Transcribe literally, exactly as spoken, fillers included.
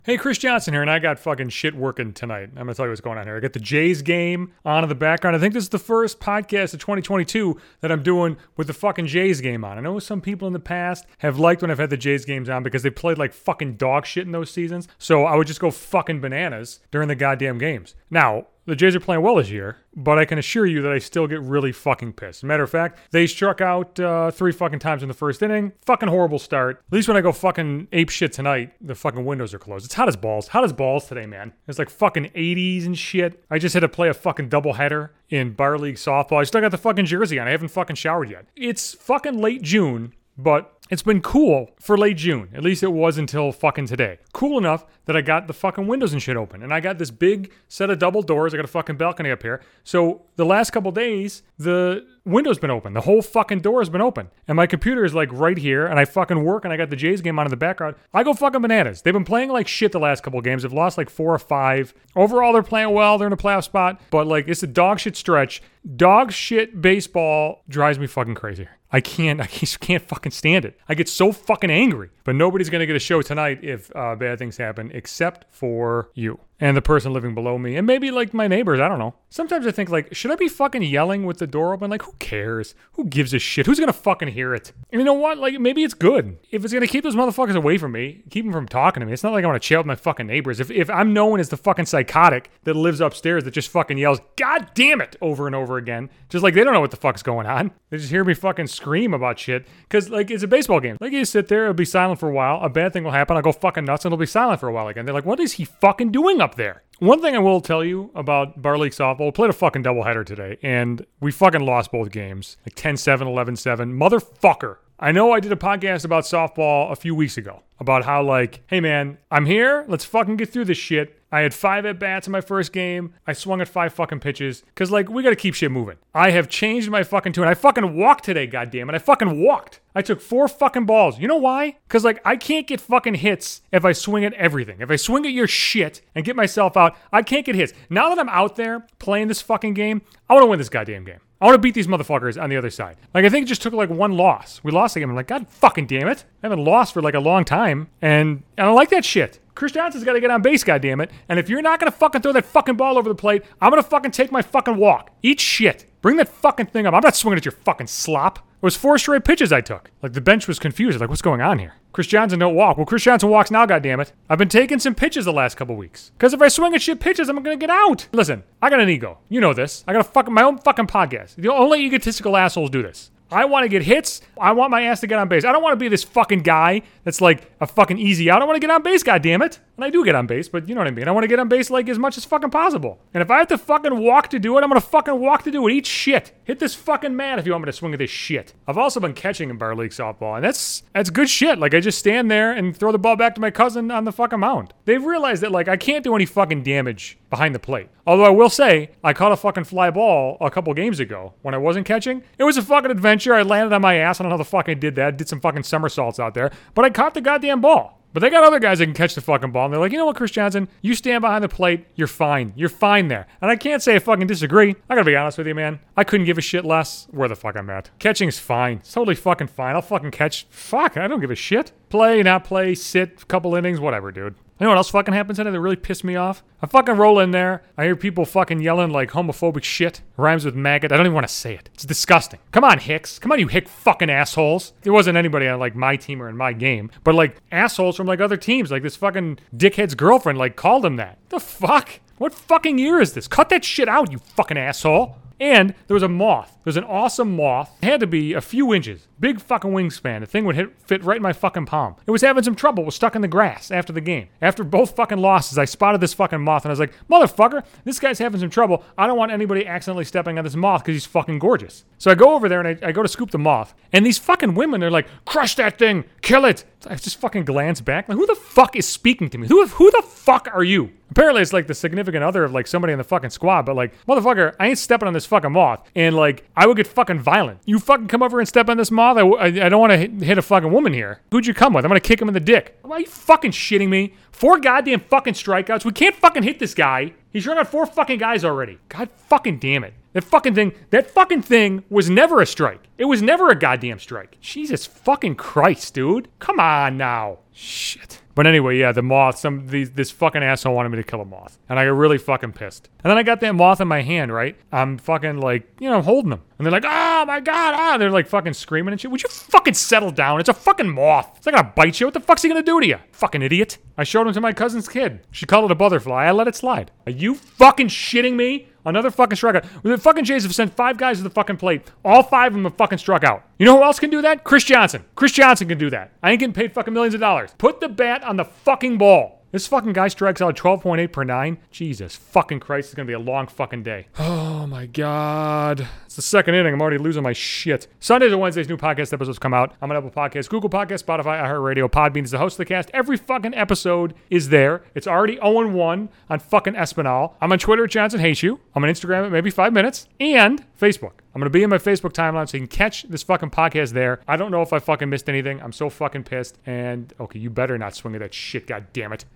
Hey, Chris Johnson here, and I got fucking shit working tonight. I'm gonna tell you what's going on here. I got the Jays game on in the background. I think this is the first podcast of twenty twenty-two that I'm doing with the fucking Jays game on. I know some people in the past have liked when I've had the Jays games on because they played like fucking dog shit in those seasons. So I would just go fucking bananas during the goddamn games. Now, the Jays are playing well this year, but I can assure you that I still get really fucking pissed. Matter of fact, they struck out uh, three fucking times in the first inning. Fucking horrible start. At least when I go fucking ape shit tonight, the fucking windows are closed. It's hot as balls. Hot as balls today, man. It's like fucking eighties and shit. I just had to play a fucking doubleheader in Bar League softball. I still got the fucking jersey on. I haven't fucking showered yet. It's fucking late June, but it's been cool for late June. At least it was until fucking today. Cool enough that I got the fucking windows and shit open. And I got this big set of double doors. I got a fucking balcony up here. So the last couple days, the window's been open. The whole fucking door has been open. And my computer is like right here. And I fucking work and I got the Jays game on in the background. I go fucking bananas. They've been playing like shit the last couple games. They've lost like four or five. Overall, they're playing well. They're in a playoff spot. But like, it's a dog shit stretch. Dog shit baseball drives me fucking crazy. I can't, I just can't fucking stand it. I get so fucking angry. But nobody's going to get a show tonight if uh, bad things happen except for you and the person living below me and maybe like my neighbors. I don't know. Sometimes I think like, should I be fucking yelling with the door open? Like, who cares? Who gives a shit? Who's going to fucking hear it? And you know what? Like, maybe it's good. If it's going to keep those motherfuckers away from me, keep them from talking to me. It's not like I want to chill with my fucking neighbors. If, if I'm known as the fucking psychotic that lives upstairs that just fucking yells, God damn it, over and over again. Just like they don't know what the fuck's going on. They just hear me fucking scream about shit. Cause like it's a baseball game. Like you sit there, it'll be silent for a while. A bad thing will happen. I'll go fucking nuts and it'll be silent for a while again. They're like, what is he fucking doing up there? One thing I will tell you about Bar League softball, we played a fucking doubleheader today, and we fucking lost both games. Like ten seven, eleven seven. Motherfucker. I know I did a podcast about softball a few weeks ago about how like, hey man, I'm here. Let's fucking get through this shit. I had five at-bats in my first game. I swung at five fucking pitches. Because, like, we got to keep shit moving. I have changed my fucking tune. I fucking walked today, goddammit. I fucking walked. I took four fucking balls. You know why? Because, like, I can't get fucking hits if I swing at everything. If I swing at your shit and get myself out, I can't get hits. Now that I'm out there playing this fucking game, I want to win this goddamn game. I want to beat these motherfuckers on the other side. Like, I think it just took, like, one loss. We lost the game. I'm like, God fucking damn it. I haven't lost for, like, a long time. And I don't like that shit. Chris Johnson's got to get on base, goddammit. And if you're not going to fucking throw that fucking ball over the plate, I'm going to fucking take my fucking walk. Eat shit. Bring that fucking thing up. I'm not swinging at your fucking slop. It was four straight pitches I took. Like, the bench was confused. Like, what's going on here? Chris Johnson don't walk. Well, Chris Johnson walks now, goddammit. I've been taking some pitches the last couple weeks. Because if I swing at shit pitches, I'm going to get out. Listen, I got an ego. You know this. I got a fucking, my own fucking podcast. The only egotistical assholes do this. I want to get hits. I want my ass to get on base. I don't want to be this fucking guy that's like a fucking easy out. I want to get on base, goddammit. And I do get on base, but you know what I mean. I want to get on base like as much as fucking possible. And if I have to fucking walk to do it, I'm going to fucking walk to do it. Eat shit. Hit this fucking mat if you want me to swing at this shit. I've also been catching in Bar League softball, and that's that's good shit. Like, I just stand there and throw the ball back to my cousin on the fucking mound. They've realized that, like, I can't do any fucking damage behind the plate. Although I will say, I caught a fucking fly ball a couple games ago when I wasn't catching. It was a fucking adventure. I landed on my ass. I don't know how the fuck I did that. Did some fucking somersaults out there. But I caught the goddamn ball. But they got other guys that can catch the fucking ball. And they're like, you know what, Chris Johnson? You stand behind the plate. You're fine. You're fine there. And I can't say I fucking disagree. I gotta be honest with you, man. I couldn't give a shit less where the fuck I'm at. Catching's fine. It's totally fucking fine. I'll fucking catch. Fuck, I don't give a shit. Play, not play, sit, couple innings, whatever, dude. You know what else fucking happens today that really pissed me off? I fucking roll in there. I hear people fucking yelling like homophobic shit. Rhymes with maggot. I don't even want to say it. It's disgusting. Come on, Hicks. Come on, you hick fucking assholes. There wasn't anybody on like my team or in my game. But like assholes from like other teams. Like this fucking dickhead's girlfriend like called him that. The fuck? What fucking year is this? Cut that shit out, you fucking asshole. And there was a moth. There was an awesome moth. It had to be a few inches. Big fucking wingspan. The thing would hit, fit right in my fucking palm. It was having some trouble. It was stuck in the grass after the game. After both fucking losses, I spotted this fucking moth and I was like, motherfucker, this guy's having some trouble. I don't want anybody accidentally stepping on this moth because he's fucking gorgeous. So I go over there and I, I go to scoop the moth. And these fucking women, they're like, crush that thing. Kill it. I just fucking glance back. Like, who the fuck is speaking to me? Who, who the fuck are you? Apparently it's like the significant other of like somebody in the fucking squad, but like, motherfucker, I ain't stepping on this fucking moth. And like, I would get fucking violent. You fucking come over and step on this moth? I, I, I don't want to hit, hit a fucking woman here. Who'd you come with? I'm going to kick him in the dick. Are you fucking shitting me? Four goddamn fucking strikeouts. We can't fucking hit this guy. He's run out four fucking guys already. God fucking damn it. That fucking thing, that fucking thing was never a strike. It was never a goddamn strike. Jesus fucking Christ, dude. Come on now. Shit. But anyway, yeah, the moth, some these, this fucking asshole wanted me to kill a moth. And I got really fucking pissed. And then I got that moth in my hand, right? I'm fucking like, you know, holding them. And they're like, oh my God, ah. They're like fucking screaming and shit. Would you fucking settle down? It's a fucking moth. It's not gonna bite you. What the fuck's he gonna do to you? Fucking idiot. I showed him to my cousin's kid. She called it a butterfly. I let it slide. Are you fucking shitting me? Another fucking strikeout. The fucking Jays have sent five guys to the fucking plate. All five of them have fucking struck out. You know who else can do that? Chris Johnson. Chris Johnson can do that. I ain't getting paid fucking millions of dollars. Put the bat on the fucking ball. This fucking guy strikes out twelve point eight per nine. Jesus fucking Christ, it's gonna be a long fucking day. Oh my God. It's the second inning. I'm already losing my shit. Sundays and Wednesdays, new podcast episodes come out. I'm on Apple Podcasts, Google Podcasts, Spotify, iHeartRadio, Podbean is the host of the cast. Every fucking episode is there. It's already oh and one on fucking Espinal. I'm on Twitter at Johnson Hates You. I'm on Instagram at maybe five minutes. And Facebook. I'm going to be in my Facebook timeline so you can catch this fucking podcast there. I don't know if I fucking missed anything. I'm so fucking pissed. And, okay, you better not swing at that shit, God damn it.